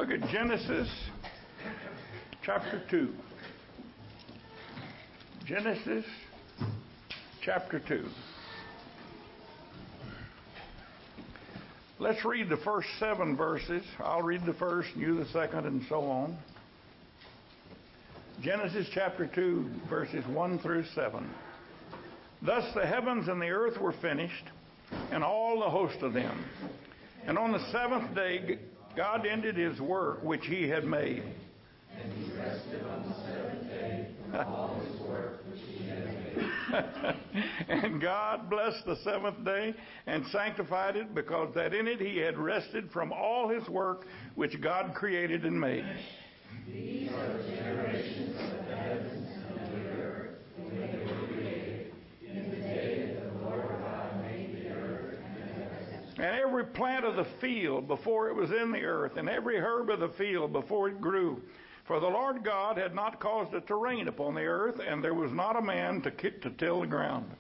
Look at Genesis chapter 2. Genesis chapter 2. Let's read the first 7 verses. I'll read the first, you the second, and so on. Genesis chapter 2, verses 1 through 7. Thus the heavens and the earth were finished, and all the host of them. And on the 7th day God ended his work which he had made. And he rested on the 7th day from all his work which he had made. And God blessed the 7th day and sanctified it, because that in it he had rested from all his work which God created and made. These are the generations of the heavens and of the earth when they were created, in the day that the Lord God made the earth and the heavens. And every plant of the field before it was in the earth, and every herb of the field before it grew. For the Lord God had not caused it to rain upon the earth, and there was not a man to till the ground.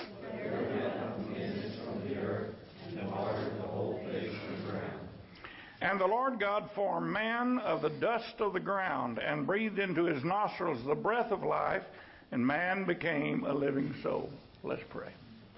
And the Lord God formed man of the dust of the ground, and breathed into his nostrils the breath of life, and man became a living soul. Let's pray.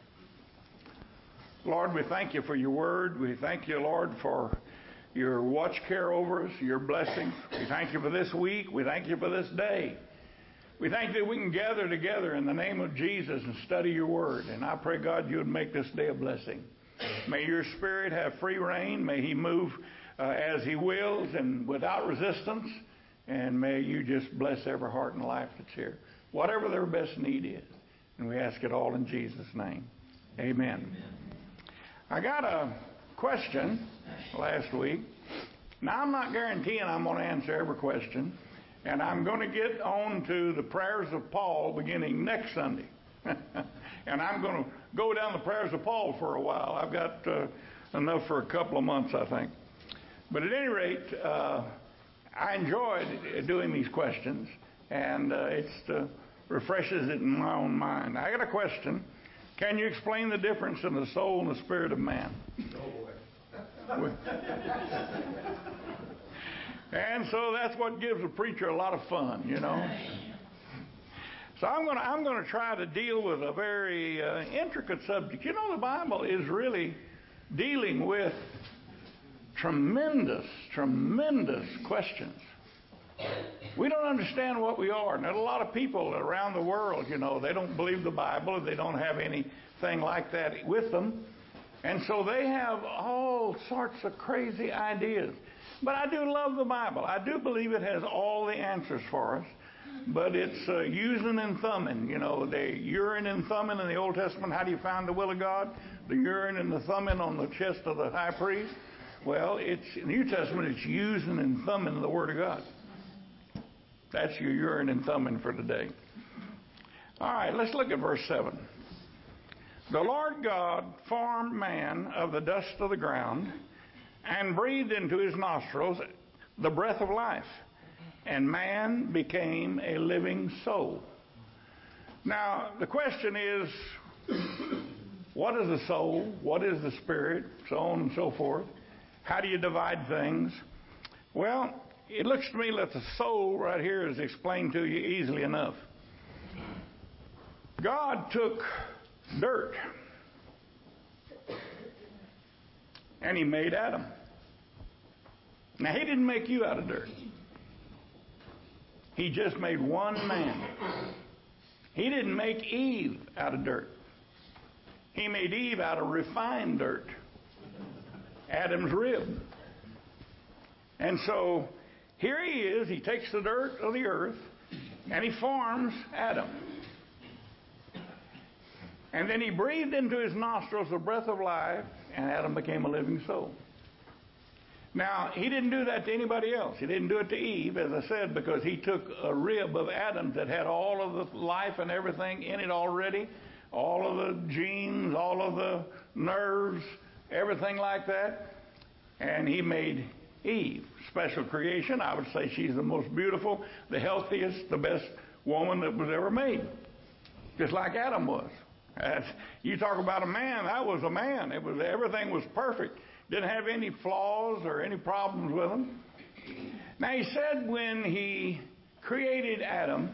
Lord, we thank you for your word. We thank you, Lord, for your watch care over us, your blessings. We thank you for this week. We thank you for this day. We thank you that we can gather together in the name of Jesus and study your word. And I pray, God, you would make this day a blessing. May your Spirit have free reign. May he move as he wills and without resistance. And may you just bless every heart and life that's here, whatever their best need is. And we ask it all in Jesus' name. Amen. I got a question last week. Now, I'm not guaranteeing I'm going to answer every question. And I'm going to get on to the prayers of Paul beginning next Sunday. And I'm going to go down the prayers of Paul for a while. I've got enough for a couple of months, I think. But at any rate, I enjoyed doing these questions, and it refreshes it in my own mind. I got a question. Can you explain the difference in the soul and the spirit of man? And so that's what gives a preacher a lot of fun, you know. So I'm going to try to deal with a very intricate subject. You know, the Bible is really dealing with tremendous questions. We don't understand what we are. And there are a lot of people around the world, you know, they don't believe the Bible, and they don't have anything like that with them. And so they have all sorts of crazy ideas. But I do love the Bible. I do believe it has all the answers for us. But it's using and thumbing. You know, the urine and thumbing in the Old Testament. How do you find the will of God? The urine and the thumbing on the chest of the high priest. Well, it's in the New Testament, it's using and thumbing the Word of God. That's your urine and thumbing for today. All right, let's look at verse 7. The Lord God formed man of the dust of the ground, and breathed into his nostrils the breath of life, and man became a living soul. Now, the question is, what is the soul? What is the spirit? So on and so forth. How do you divide things? Well, it looks to me that the soul right here is explained to you easily enough. God took dirt, and he made Adam. Now, he didn't make you out of dirt. He just made one man. He didn't make Eve out of dirt. He made Eve out of refined dirt, Adam's rib. And so here he is. He takes the dirt of the earth and he forms Adam. And then he breathed into his nostrils the breath of life, and Adam became a living soul. Now, he didn't do that to anybody else. He didn't do it to Eve, as I said, because he took a rib of Adam that had all of the life and everything in it already, all of the genes, all of the nerves, everything like that, and he made Eve. Special creation. I would say she's the most beautiful, the healthiest, the best woman that was ever made. Just like Adam was. You talk about a man, that was a man. Everything was perfect. Didn't have any flaws or any problems with him. Now he said when he created Adam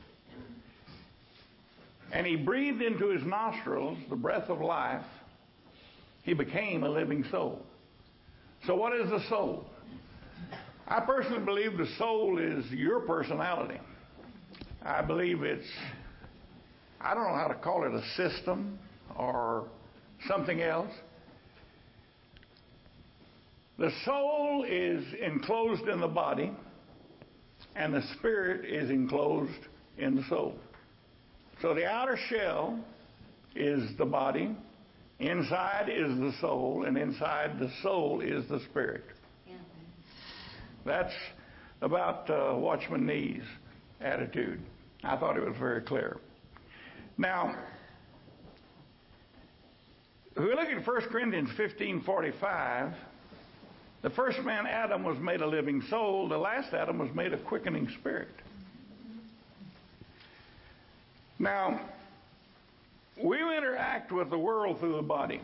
and he breathed into his nostrils the breath of life, he became a living soul. So what is the soul? I personally believe the soul is your personality. I believe it's, I don't know how to call it, a system or something else. The soul is enclosed in the body, and the spirit is enclosed in the soul. So the outer shell is the body, inside is the soul, and inside the soul is the spirit. That's about Watchman Nee's attitude. I thought it was very clear. Now, if we look at 1 Corinthians 15:45, the first man, Adam, was made a living soul. The last Adam was made a quickening spirit. Now, we interact with the world through the body.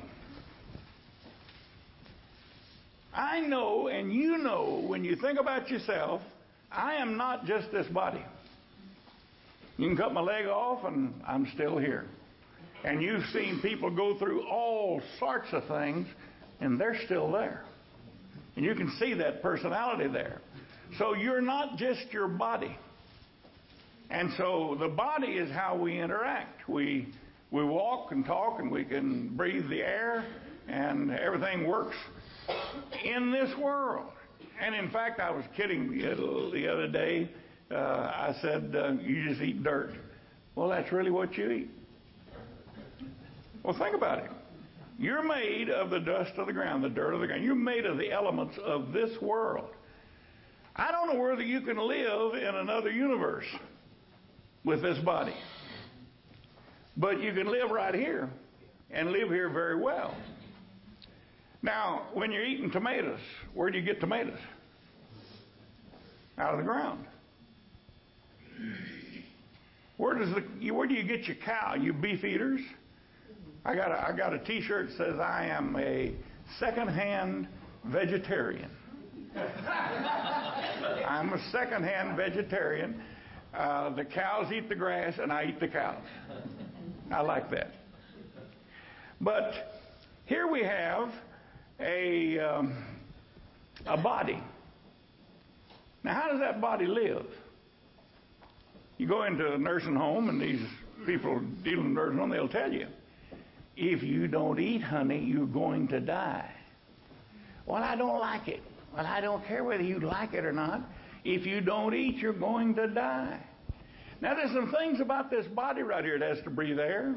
I know, and you know, when you think about yourself, I am not just this body. You can cut my leg off and I'm still here. And you've seen people go through all sorts of things and they're still there. And you can see that personality there. So you're not just your body. And so the body is how we interact. We walk and talk and we can breathe the air and everything works in this world. And in fact, I was kidding the other day. I said, you just eat dirt. Well, that's really what you eat. Well, think about it. You're made of the dust of the ground, the dirt of the ground. You're made of the elements of this world. I don't know whether you can live in another universe with this body. But you can live right here and live here very well. Now, when you're eating tomatoes, where do you get tomatoes? Out of the ground. Where do you get your cow? You beef eaters? I got a T-shirt that says I am a second-hand vegetarian. I'm a second-hand vegetarian. The cows eat the grass, and I eat the cows. I like that. But here we have a body. Now, how does that body live? You go into a nursing home, and these people dealing in nursing home, they'll tell you, if you don't eat, honey, you're going to die. Well, I don't like it. Well, I don't care whether you like it or not. If you don't eat, you're going to die. Now, there's some things about this body right here. It has to breathe air,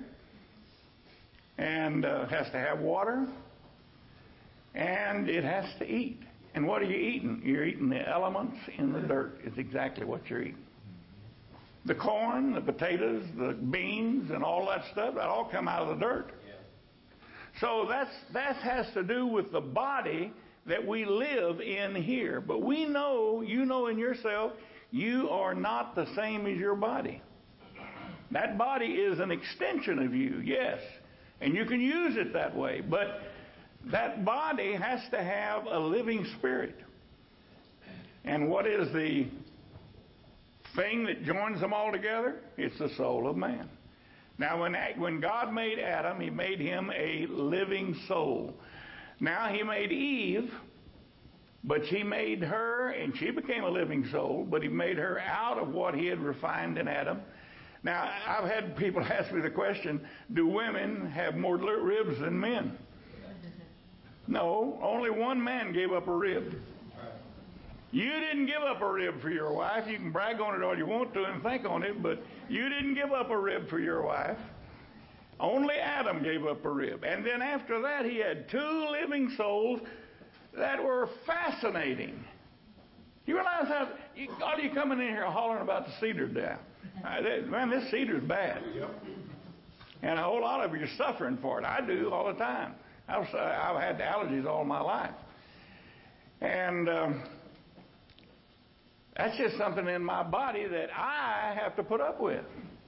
and has to have water, and it has to eat. And what are you eating? You're eating the elements in the dirt. It's exactly what you're eating. The corn, the potatoes, the beans, and all that stuff, that all come out of the dirt. Yeah. So that has to do with the body that we live in here. But we know, you know in yourself, you are not the same as your body. That body is an extension of you, yes. And you can use it that way. But that body has to have a living spirit. And what is the thing that joins them all together? It's the soul of man. Now, when God made Adam, he made him a living soul. Now, he made Eve, but he made her, and she became a living soul, but he made her out of what he had refined in Adam. Now, I've had people ask me the question, do women have more ribs than men? No, only one man gave up a rib. You didn't give up a rib for your wife. You can brag on it all you want to and think on it, but you didn't give up a rib for your wife. Only Adam gave up a rib. And then after that, he had two living souls that were fascinating. You realize how all you coming in here hollering about the cedar down? Man, this cedar's bad. And a whole lot of you are suffering for it. I do all the time. I've had allergies all my life. And that's just something in my body that I have to put up with.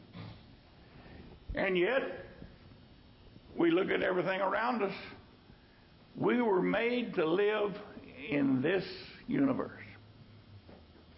And yet, we look at everything around us. We were made to live in this universe.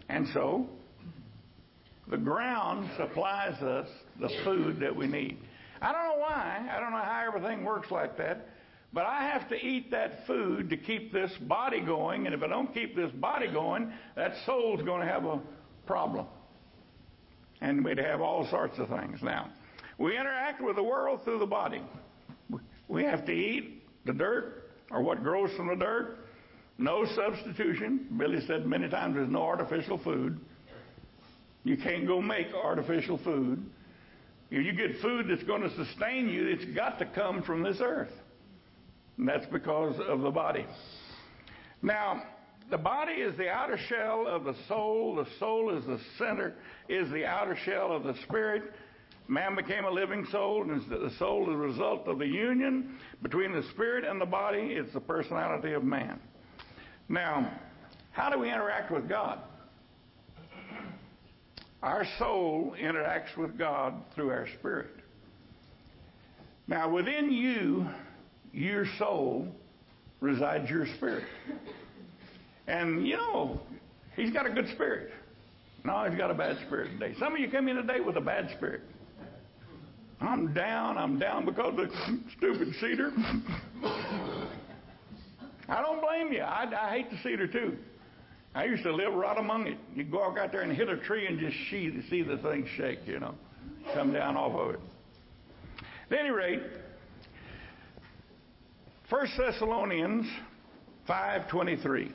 And so, the ground supplies us the food that we need. I don't know why. I don't know how everything works like that. But I have to eat that food to keep this body going. And if I don't keep this body going, that soul's going to have a problem. And we'd have all sorts of things. Now, we interact with the world through the body. We have to eat the dirt or what grows from the dirt. No substitution. Billy said many times there's no artificial food. You can't go make artificial food. If you get food that's going to sustain you, it's got to come from this earth. And that's because of the body. Now, the body is the outer shell of the soul. The soul is the center, is the outer shell of the spirit. Man became a living soul, and the soul is a result of the union between the spirit and the body. It's the personality of man. Now, how do we interact with God? Our soul interacts with God through our spirit. Now, within you, your soul, resides your spirit. And, you know, he's got a good spirit. No, he's got a bad spirit today. Some of you come in today with a bad spirit. I'm down because of the stupid cedar. I don't blame you. I hate the cedar too. I used to live right among it. You go out there and hit a tree and just see the thing shake, you know, come down off of it. At any rate, 1 Thessalonians 5:23.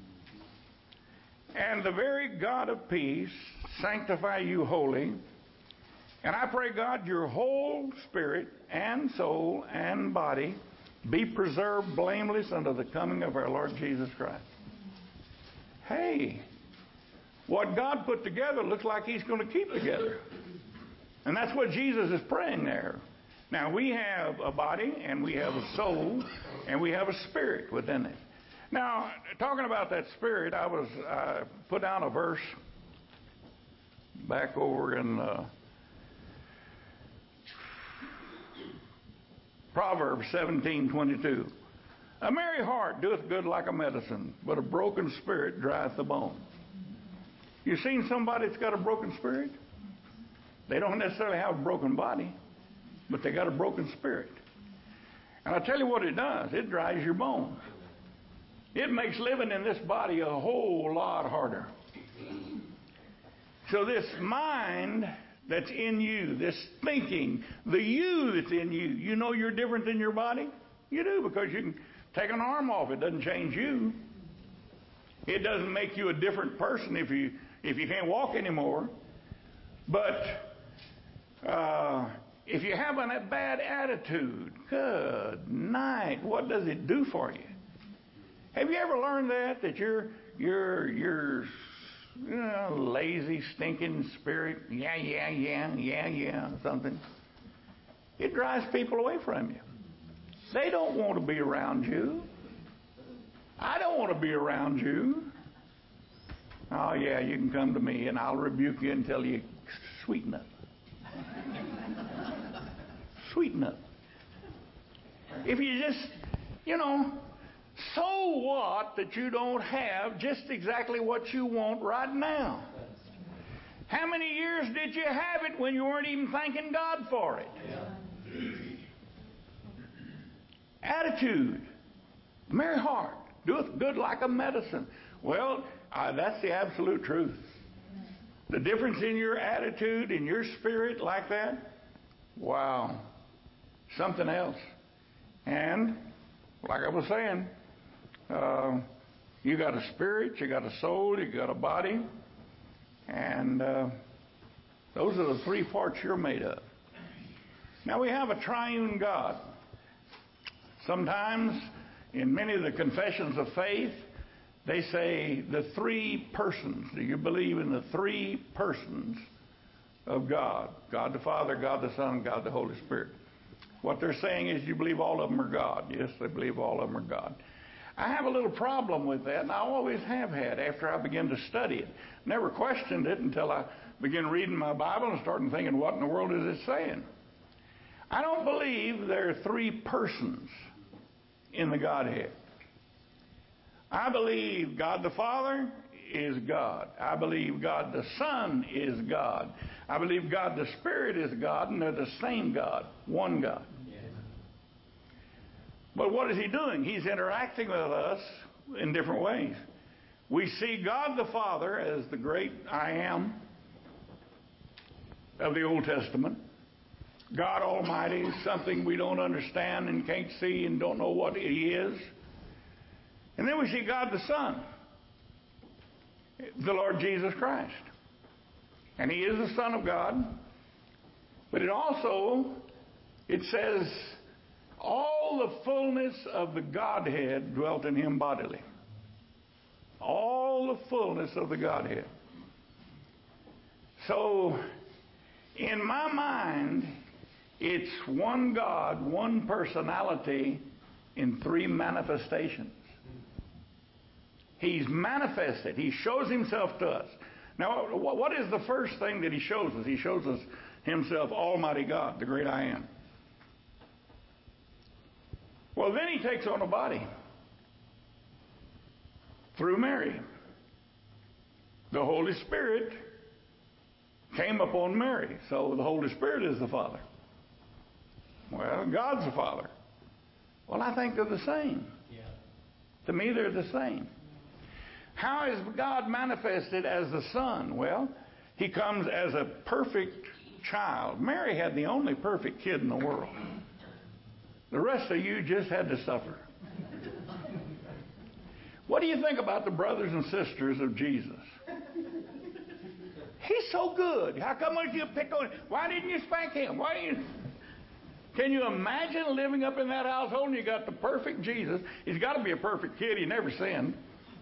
And the very God of peace sanctify you wholly. And I pray, God, your whole spirit and soul and body be preserved blameless unto the coming of our Lord Jesus Christ. Hey, what God put together looks like he's going to keep together. And that's what Jesus is praying there. Now, we have a body, and we have a soul, and we have a spirit within it. Now, talking about that spirit, I put down a verse back over in Proverbs 17:22. A merry heart doeth good like a medicine, but a broken spirit drieth the bone. You seen somebody that's got a broken spirit? They don't necessarily have a broken body, but they got a broken spirit. And I tell you what it does. It dries your bones. It makes living in this body a whole lot harder. So this mind that's in you, this thinking, the you that's in you, you know you're different than your body? You do, because you can take an arm off. It doesn't change you. It doesn't make you a different person if you can't walk anymore. But if you have a bad attitude, good night. What does it do for you? Have you ever learned that you're lazy, stinking spirit? Yeah, something. It drives people away from you. They don't want to be around you. I don't want to be around you. Oh, yeah, you can come to me and I'll rebuke you until you sweeten up. Sweeten up. If you just, so what that you don't have just exactly what you want right now? How many years did you have it when you weren't even thanking God for it? Attitude. Merry heart doeth good like a medicine. Well, that's the absolute truth. The difference in your attitude, in your spirit like that, wow, something else. And, like I was saying, you got a spirit, you got a soul, you got a body, and those are the three parts you're made of. Now, we have a triune God. Sometimes, in many of the confessions of faith, they say the three persons. Do you believe in the three persons of God? God the Father, God the Son, God the Holy Spirit. What they're saying is you believe all of them are God. Yes, they believe all of them are God. I have a little problem with that, and I always have had after I began to study it. Never questioned it until I began reading my Bible and started thinking, what in the world is it saying? I don't believe there are three persons in the Godhead. I believe God the Father is God. I believe God the Son is God. I believe God the Spirit is God, and they're the same God, one God. But what is He doing? He's interacting with us in different ways. We see God the Father as the great I Am of the Old Testament. God Almighty is something we don't understand and can't see and don't know what He is. And then we see God the Son, the Lord Jesus Christ. And He is the Son of God. But it says, all the fullness of the Godhead dwelt in Him bodily. All the fullness of the Godhead. So, in my mind, it's one God, one personality in three manifestations. He's manifested. He shows Himself to us. Now, what is the first thing that He shows us? He shows us Himself, Almighty God, the great I Am. Well, then He takes on a body through Mary. The Holy Spirit came upon Mary. So the Holy Spirit is the Father. Well, God's the Father. Well, I think they're the same. Yeah. To me, they're the same. How is God manifested as the Son? Well, He comes as a perfect child. Mary had the only perfect kid in the world. The rest of you just had to suffer. What do you think about the brothers and sisters of Jesus? He's so good. How come you pick on him? Why didn't you spank him? Why didn't you? Can you imagine living up in that household and you got the perfect Jesus? He's got to be a perfect kid. He never sinned.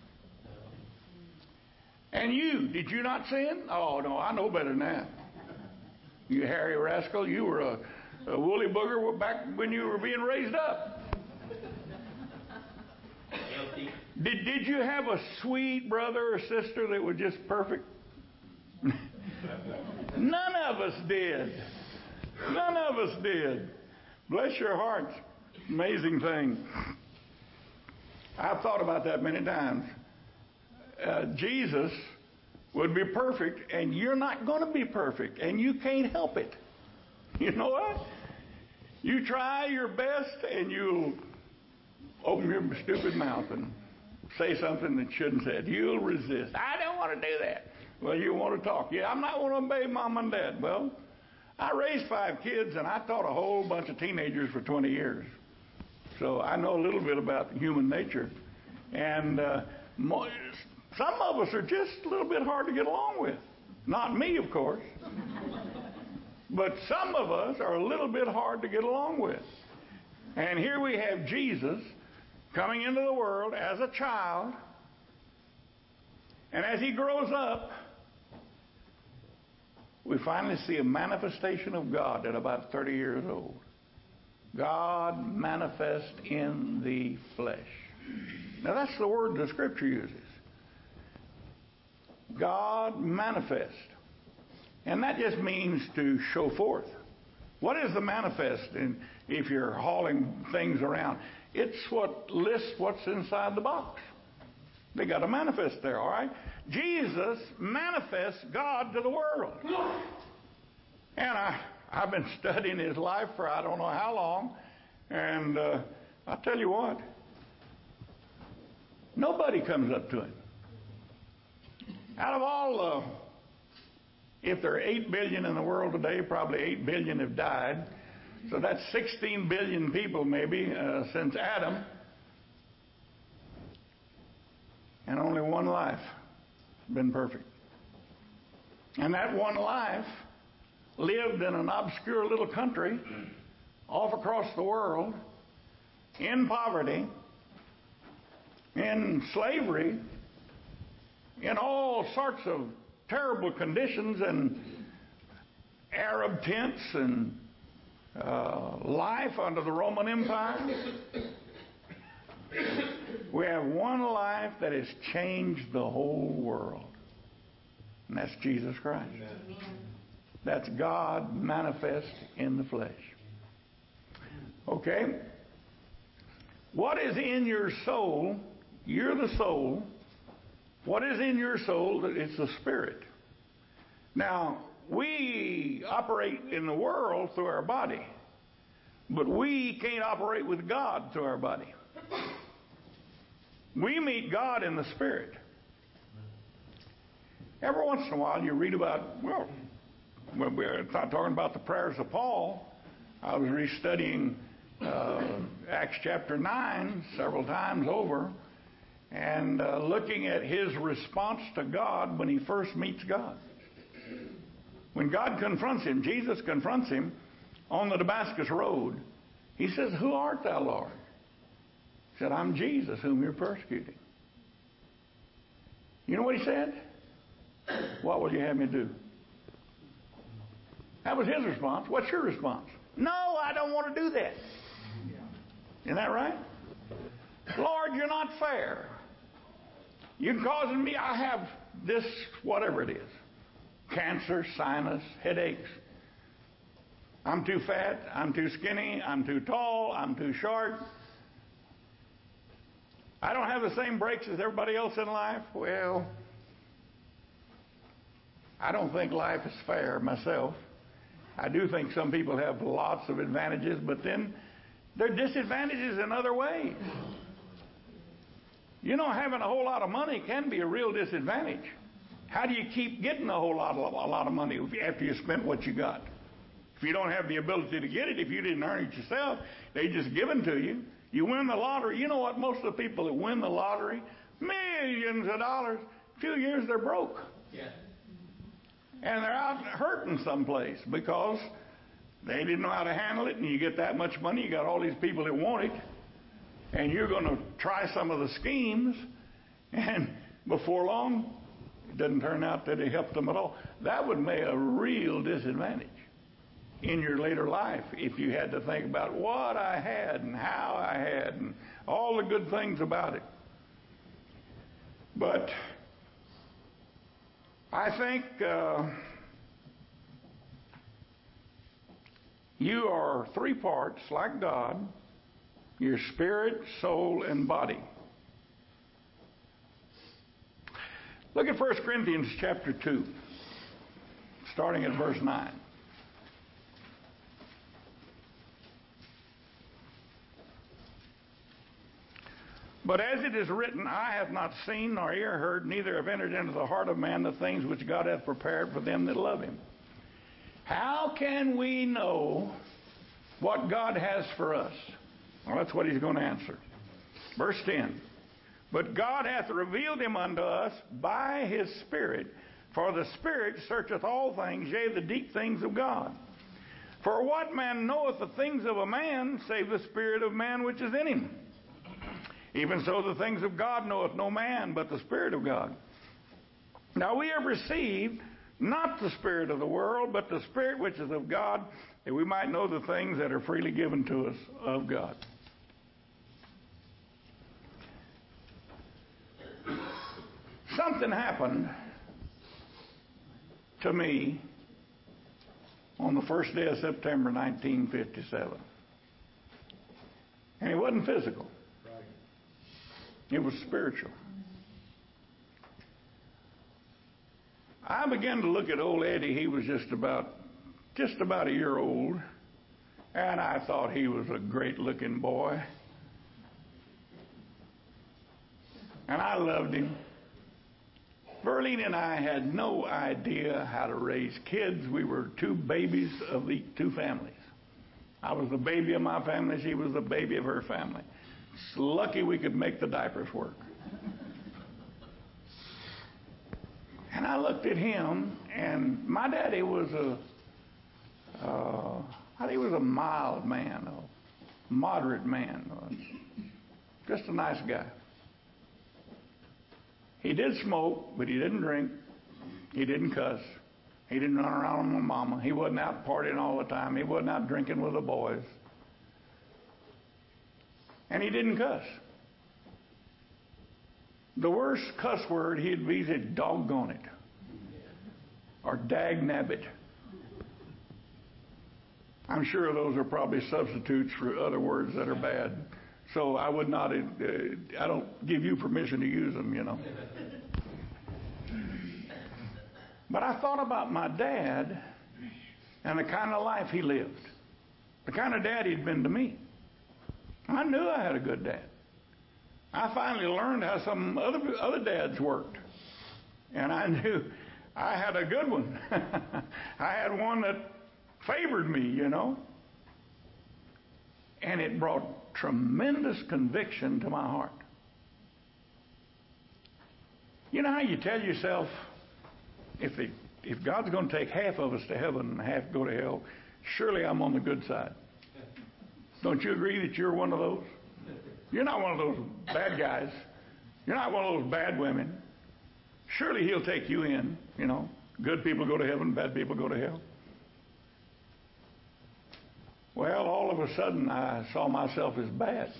And you, did you not sin? Oh, no, I know better than that. You hairy rascal, you were a woolly booger back when you were being raised up. Did you have a sweet brother or sister that was just perfect? None of us did. None of us did. Bless your hearts. Amazing thing. I've thought about that many times. Jesus would be perfect, and you're not going to be perfect, and you can't help it. You know what? You try your best, and you'll open your stupid mouth and say something that shouldn't say it. You'll resist. I don't want to do that. Well, you want to talk. Yeah, I'm not going to obey Mom and Dad. Well, I raised 5 kids, and I taught a whole bunch of teenagers for 20 years. So I know a little bit about human nature. And some of us are just a little bit hard to get along with. Not me, of course. But some of us are a little bit hard to get along with. And here we have Jesus coming into the world as a child. And as He grows up, we finally see a manifestation of God at about 30 years old. God manifest in the flesh. Now that's the word the Scripture uses. God manifest. And that just means to show forth. What is the manifest if you're hauling things around? It's what lists what's inside the box. They got a manifest there, all right? Jesus manifests God to the world. And I've been studying His life for I don't know how long. And I'll tell you what. Nobody comes up to Him. Out of all, if there are 8 billion in the world today, probably 8 billion have died. So that's 16 billion people maybe since Adam. And only one life has been perfect. And that one life lived in an obscure little country off across the world in poverty, in slavery, in all sorts of terrible conditions and Arab tents and life under the Roman Empire. We have one life that has changed the whole world. And that's Jesus Christ. Amen. That's God manifest in the flesh. Okay? What is in your soul? You're the soul. What is in your soul? It's the Spirit. Now, we operate in the world through our body, but we can't operate with God through our body. We meet God in the Spirit. Every once in a while you read about, well, we're not talking about the prayers of Paul. I was restudying Acts chapter 9 several times over and looking at his response to God when he first meets God. When God confronts him, Jesus confronts him on the Damascus road. He says, "Who art thou, Lord?" He said, "I'm Jesus whom you're persecuting." You know what he said? "What will you have me do?" That was his response. What's your response? "No, I don't want to do that." Isn't that right? "Lord, you're not fair. You're causing me, I have this, whatever it is. Cancer, sinus, headaches. I'm too fat, I'm too skinny, I'm too tall, I'm too short. I don't have the same breaks as everybody else in life." Well, I don't think life is fair myself. I do think some people have lots of advantages, but then there are disadvantages in other ways. You know, having a whole lot of money can be a real disadvantage. How do you keep getting a lot of money after you spent what you got? If you don't have the ability to get it, if you didn't earn it yourself, they just give it to you. You win the lottery. You know what? Most of the people that win the lottery, millions of dollars, a few years they're broke. Yeah. And they're out hurting someplace because they didn't know how to handle it, and you get that much money, you got all these people that want it, and you're going to try some of the schemes, and before long, it doesn't turn out that it helped them at all. That would make a real disadvantage in your later life if you had to think about what I had and how I had and all the good things about it. But I think you are three parts like God: your spirit, soul, and body. Look at 1 Corinthians chapter 2, starting at verse 9. "But as it is written, eye hath not seen, nor ear heard, neither have entered into the heart of man the things which God hath prepared for them that love him." How can we know what God has for us? Well, that's what he's going to answer. Verse 10. "But God hath revealed him unto us by his Spirit. For the Spirit searcheth all things, yea, the deep things of God. For what man knoweth the things of a man, save the spirit of man which is in him? Even so the things of God knoweth no man, but the Spirit of God. Now we have received not the spirit of the world, but the Spirit which is of God, that we might know the things that are freely given to us of God." Something happened to me on the first day of September 1957. And it wasn't physical. It was spiritual. I began to look at old Eddie. He was just about a year old, and I thought he was a great-looking boy. And I loved him. Verlene and I had no idea how to raise kids. We were two babies of the two families. I was the baby of my family. She was the baby of her family. It's lucky we could make the diapers work. And I looked at him, and my daddy was he was a mild man, a moderate man, just a nice guy. He did smoke, but he didn't drink. He didn't cuss. He didn't run around with my mama. He wasn't out partying all the time. He wasn't out drinking with the boys. And he didn't cuss. The worst cuss word he'd use is doggone it or dag nabbit. I'm sure those are probably substitutes for other words that are bad. So I would not, I don't give you permission to use them, you know. But I thought about my dad and the kind of life he lived, the kind of dad he'd been to me. I knew I had a good dad. I finally learned how some other dads worked. And I knew I had a good one. I had one that favored me, you know. And it brought tremendous conviction to my heart. You know how you tell yourself, if God's going to take half of us to heaven and half go to hell, surely I'm on the good side. Don't you agree that you're one of those? You're not one of those bad guys. You're not one of those bad women. Surely He'll take you in, you know. Good people go to heaven, bad people go to hell. Well, all of a sudden I saw myself as bad.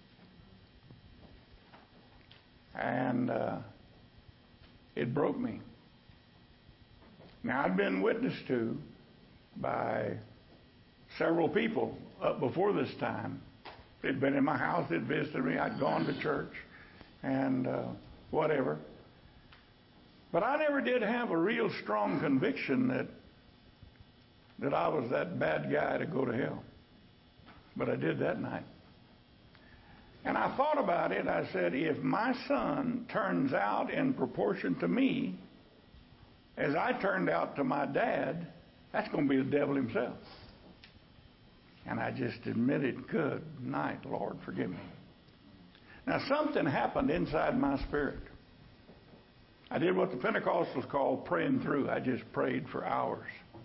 And it broke me. Now, I'd been witnessed to by several people up before this time. They'd been in my house, they'd visited me, I'd gone to church, and whatever. But I never did have a real strong conviction that I was that bad guy to go to hell. But I did that night. And I thought about it. I said, if my son turns out in proportion to me as I turned out to my dad, that's going to be the devil himself. And I just admitted, good night, Lord, forgive me. Now, something happened inside my spirit. I did what the Pentecostals call praying through. I just prayed for hours.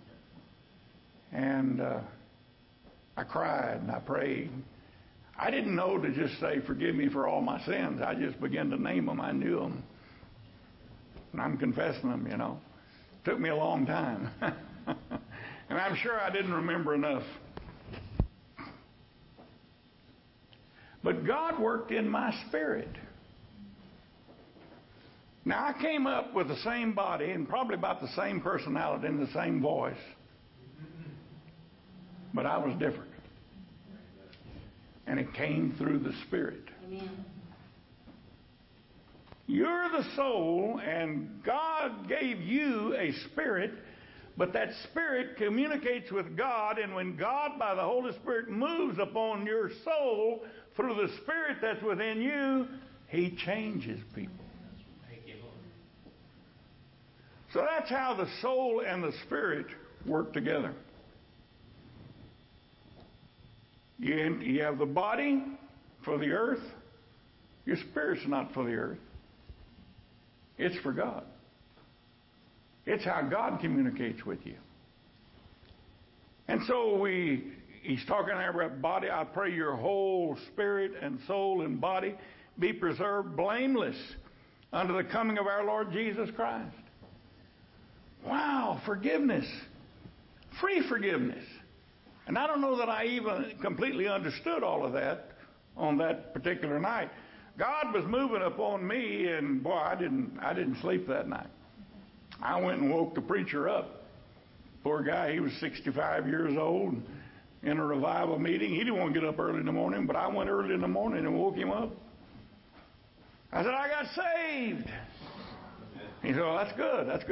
And I cried and I prayed. I didn't know to just say, forgive me for all my sins. I just began to name them. I knew them. And I'm confessing them, you know. It took me a long time. And I'm sure I didn't remember enough. But God worked in my spirit. Now, I came up with the same body and probably about the same personality and the same voice. But I was different. And it came through the Spirit. Amen. You're the soul, and God gave you a spirit, but that spirit communicates with God, and when God, by the Holy Spirit, moves upon your soul through the Spirit that's within you, He changes people. So that's how the soul and the Spirit work together. You have the body for the earth. Your spirit's not for the earth. It's for God. It's how God communicates with you. And so he's talking there about body. I pray your whole spirit and soul and body be preserved blameless unto the coming of our Lord Jesus Christ. Wow, forgiveness. Free forgiveness. And I don't know that I even completely understood all of that on that particular night. God was moving upon me, and boy, I didn't sleep that night. I went and woke the preacher up. Poor guy, he was 65 years old in a revival meeting. He didn't want to get up early in the morning, but I went early in the morning and woke him up. I said, I got saved. He said, well, that's good. That's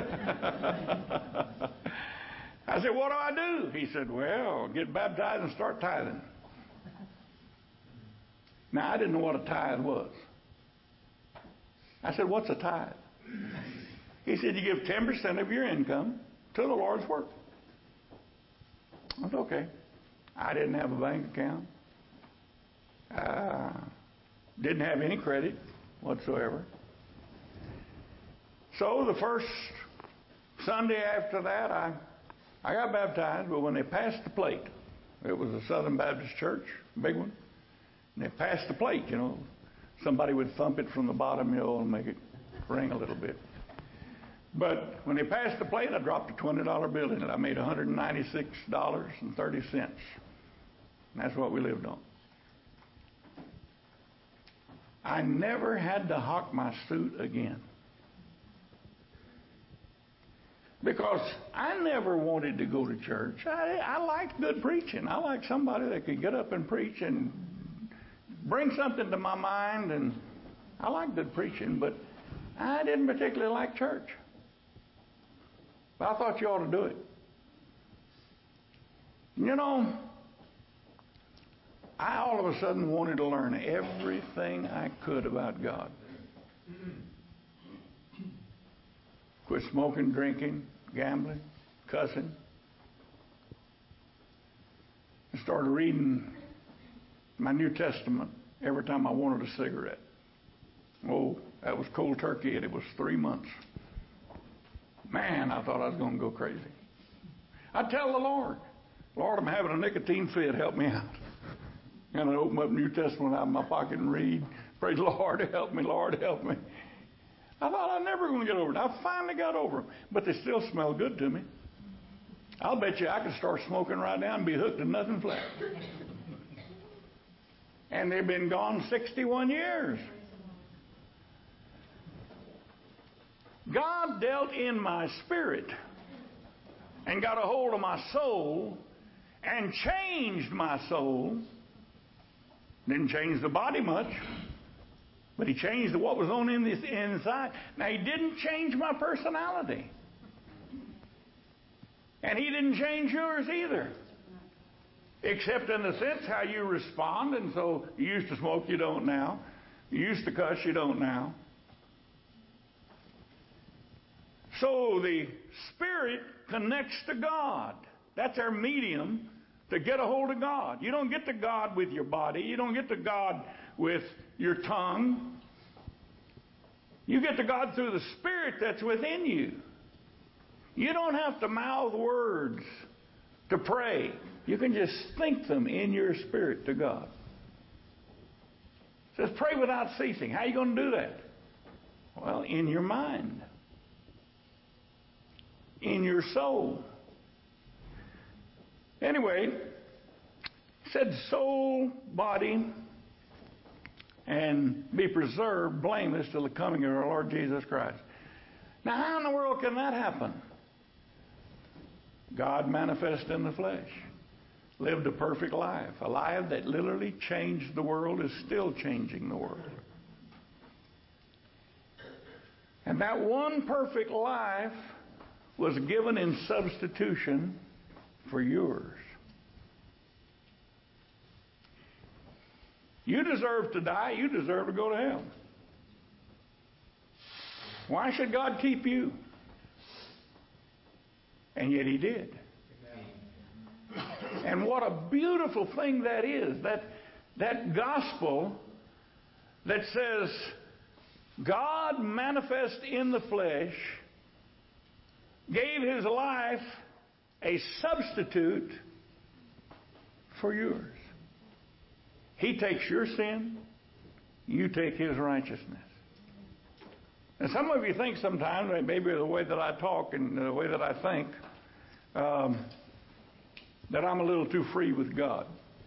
good. I said, what do I do? He said, well, get baptized and start tithing. Now, I didn't know what a tithe was. I said, what's a tithe? He said, you give 10% of your income to the Lord's work. I said, okay. I didn't have a bank account. Didn't have any credit whatsoever. So the first Sunday after that, I got baptized, but when they passed the plate, it was a Southern Baptist church, big one, and they passed the plate, you know. Somebody would thump it from the bottom, you know, and make it ring a little bit. But when they passed the plate, I dropped a $20 bill in it. I made $196.30. And that's what we lived on. I never had to hock my suit again. Because I never wanted to go to church. I liked good preaching. I liked somebody that could get up and preach and bring something to my mind. And I liked good preaching, but I didn't particularly like church. But I thought you ought to do it. You know, I all of a sudden wanted to learn everything I could about God. Quit smoking, drinking, gambling, cussing. I started reading my New Testament every time I wanted a cigarette. Oh, that was cold turkey, and it was 3 months. Man, I thought I was going to go crazy. I'd tell the Lord, Lord, I'm having a nicotine fit, help me out. And I'd open up New Testament out of my pocket and read, pray, Lord, help me, Lord, help me. I thought I was never going to get over it. I finally got over them, but they still smell good to me. I'll bet you I could start smoking right now and be hooked to nothing flat. And they've been gone 61 years. God dealt in my spirit and got a hold of my soul and changed my soul. Didn't change the body much, but he changed what was on in this inside. Now, he didn't change my personality. And he didn't change yours either. Except in the sense how you respond. And so you used to smoke, you don't now. You used to cuss, you don't now. So the Spirit connects to God. That's our medium to get a hold of God. You don't get to God with your body. You don't get to God with your tongue. You get to God through the Spirit that's within you. You don't have to mouth words to pray. You can just think them in your spirit to God. It says pray without ceasing. How are you going to do that? Well, in your mind. In your soul. Anyway, it said soul, body, and be preserved blameless till the coming of our Lord Jesus Christ. Now, how in the world can that happen? God manifest in the flesh. Lived a perfect life. A life that literally changed the world, is still changing the world. And that one perfect life was given in substitution for yours. You deserve to die. You deserve to go to hell. Why should God keep you? And yet he did. And what a beautiful thing that is. That gospel that says God manifest in the flesh gave his life a substitute for yours. He takes your sin, you take his righteousness. And some of you think sometimes, maybe the way that I talk and the way that I think, that I'm a little too free with God.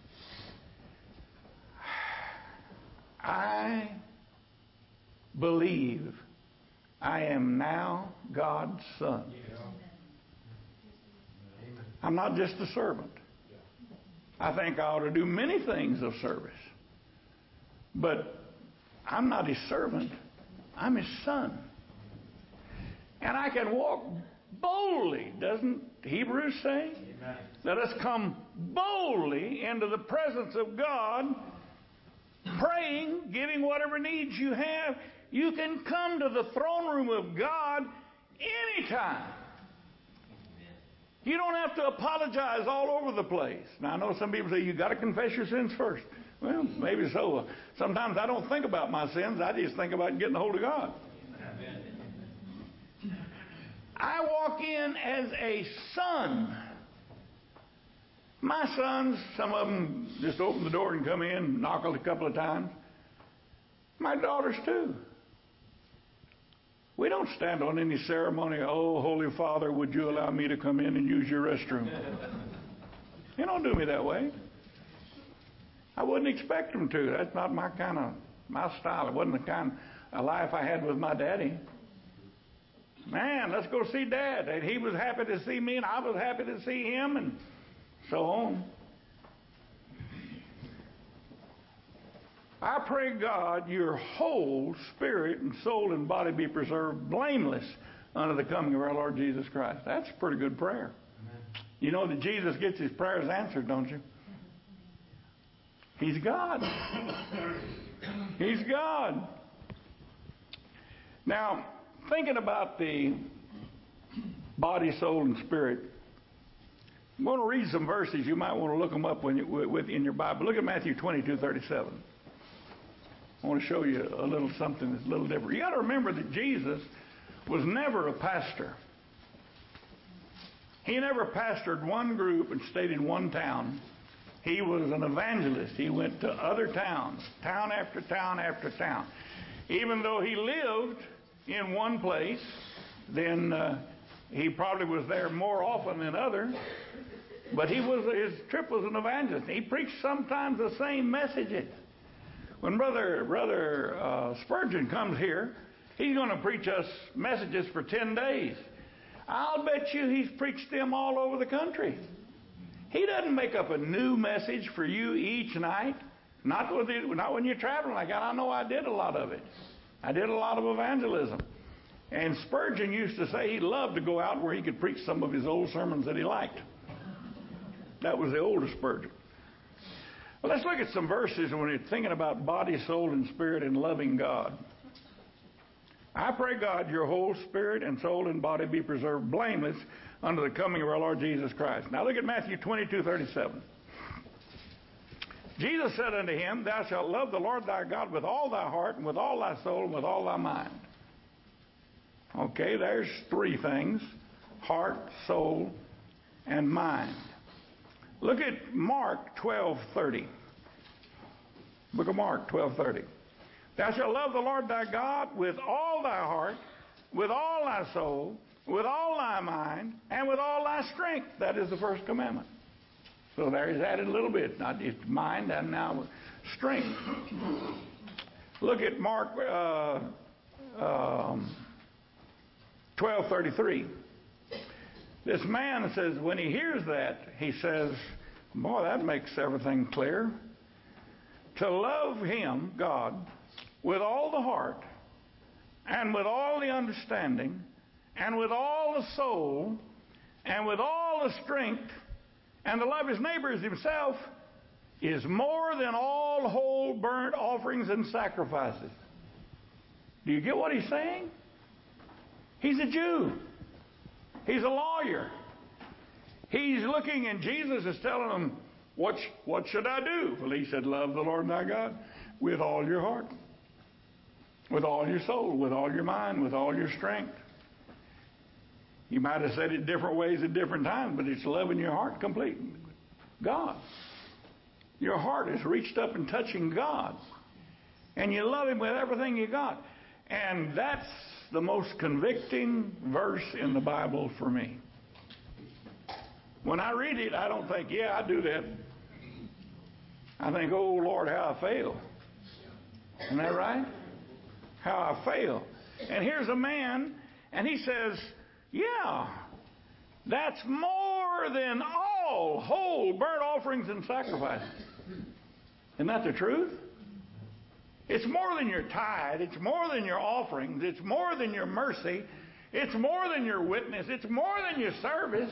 I believe I am now God's son. I'm not just a servant. I think I ought to do many things of service. But I'm not his servant. I'm his son. And I can walk boldly, doesn't Hebrews say? Amen. Let us come boldly into the presence of God, praying, giving whatever needs you have. You can come to the throne room of God anytime. You don't have to apologize all over the place. Now, I know some people say you've got to confess your sins first. Well, maybe so. Sometimes I don't think about my sins. I just think about getting a hold of God. I walk in as a son. My sons, some of them just open the door and come in, knock a couple of times. My daughters too. We don't stand on any ceremony. Oh, Holy Father, would you allow me to come in and use your restroom? You don't do me that way. I wouldn't expect them to. That's not my style. It wasn't the kind of life I had with my daddy. Man, let's go see Dad. And he was happy to see me, and I was happy to see him, and so on. I pray, God, your whole spirit and soul and body be preserved blameless unto the coming of our Lord Jesus Christ. That's a pretty good prayer. Amen. You know that Jesus gets his prayers answered, don't you? He's God. He's God. Now, thinking about the body, soul, and spirit, I'm going to read some verses. You might want to look them up in your Bible. Look at Matthew 22:37. I want to show you a little something that's a little different. You got to remember that Jesus was never a pastor. He never pastored one group and stayed in one town. He was an evangelist. He went to other towns, town after town after town. Even though he lived in one place, then he probably was there more often than others. But his trip was an evangelist. He preached sometimes the same messages. When Brother Spurgeon comes here, he's going to preach us messages for 10 days. I'll bet you he's preached them all over the country. He doesn't make up a new message for you each night. Not when you're traveling like that. I know I did a lot of it. I did a lot of evangelism. And Spurgeon used to say he loved to go out where he could preach some of his old sermons that he liked. That was the older Spurgeon. Well, let's look at some verses when you're thinking about body, soul, and spirit and loving God. I pray, God, your whole spirit and soul and body be preserved blameless unto the coming of our Lord Jesus Christ. Now look at Matthew 22:37. Jesus said unto him, Thou shalt love the Lord thy God with all thy heart and with all thy soul and with all thy mind. Okay, there's three things: heart, soul, and mind. Look at Mark 12:30. Book of Mark 12:30. Thou shalt love the Lord thy God with all thy heart, with all thy soul, with all thy mind, and with all thy strength. That is the first commandment. So there he's added a little bit, not just mind and now strength. Look at Mark 12:33. This man says, when he hears that, he says, boy, that makes everything clear. To love him, God, with all the heart, and with all the understanding, and with all the soul, and with all the strength, and to love his neighbor as himself, is more than all whole burnt offerings and sacrifices. Do you get what he's saying? He's a Jew. He's a lawyer. He's looking, and Jesus is telling him, what should I do? Well, he said, love the Lord thy God with all your heart, with all your soul, with all your mind, with all your strength. You might have said it different ways at different times, but it's loving your heart completely. God. Your heart is reached up and touching God. And you love him with everything you got. And that's the most convicting verse in the Bible for me. When I read it, I don't think, yeah, I do that. I think, oh, Lord, how I fail. Isn't that right? How I fail. And here's a man, and he says, yeah, that's more than all whole burnt offerings and sacrifices. Isn't that the truth? It's more than your tithe. It's more than your offerings. It's more than your mercy. It's more than your witness. It's more than your service.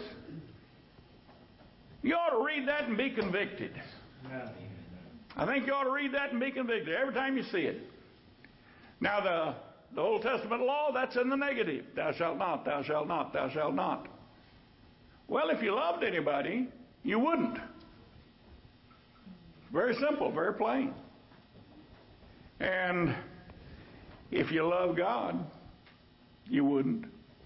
You ought to read that and be convicted. I think you ought to read that and be convicted every time you see it. Now, the Old Testament law, that's in the negative. Thou shalt not, thou shalt not, thou shalt not. Well, if you loved anybody, you wouldn't. Very simple, very plain. And if you love God, you wouldn't.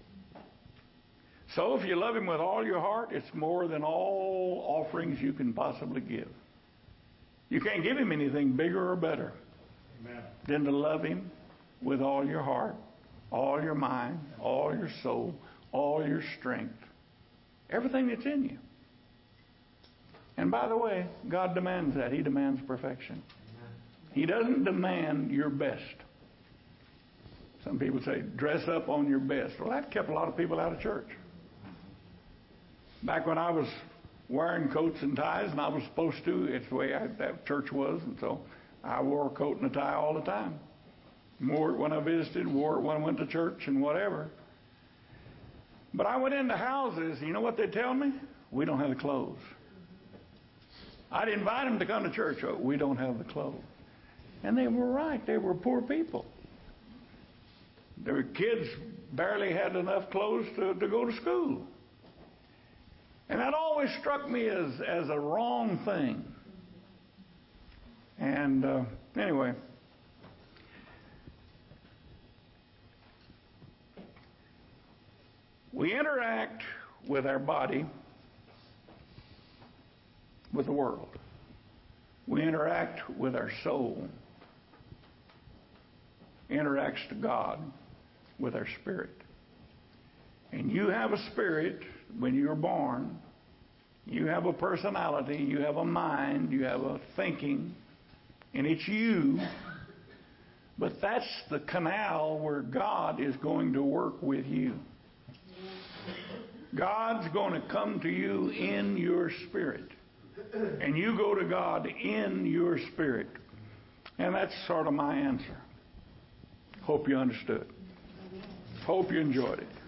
So if you love him with all your heart, it's more than all offerings you can possibly give. You can't give him anything bigger or better than to love him with all your heart, all your mind, all your soul, all your strength, everything that's in you. And by the way, God demands that. He demands perfection. He doesn't demand your best. Some people say, dress up on your best. Well, that kept a lot of people out of church. Back when I was wearing coats and ties, and I was supposed to, it's the way that church was, and so I wore a coat and a tie all the time. Wore it when I visited, wore it when I went to church, and whatever. But I went into houses, you know what they tell me? We don't have the clothes. I'd invite them to come to church. Oh, we don't have the clothes. And they were right. They were poor people. Their kids barely had enough clothes to go to school. And that always struck me as a wrong thing. And anyway, we interact with our body with the world. We interact with our soul. Interacts to God with our spirit. And you have a spirit when you're born. You have a personality. You have a mind. You have a thinking. And it's you. But that's the canal where God is going to work with you. God's going to come to you in your spirit. And you go to God in your spirit. And that's sort of my answer. Hope you understood. Hope you enjoyed it.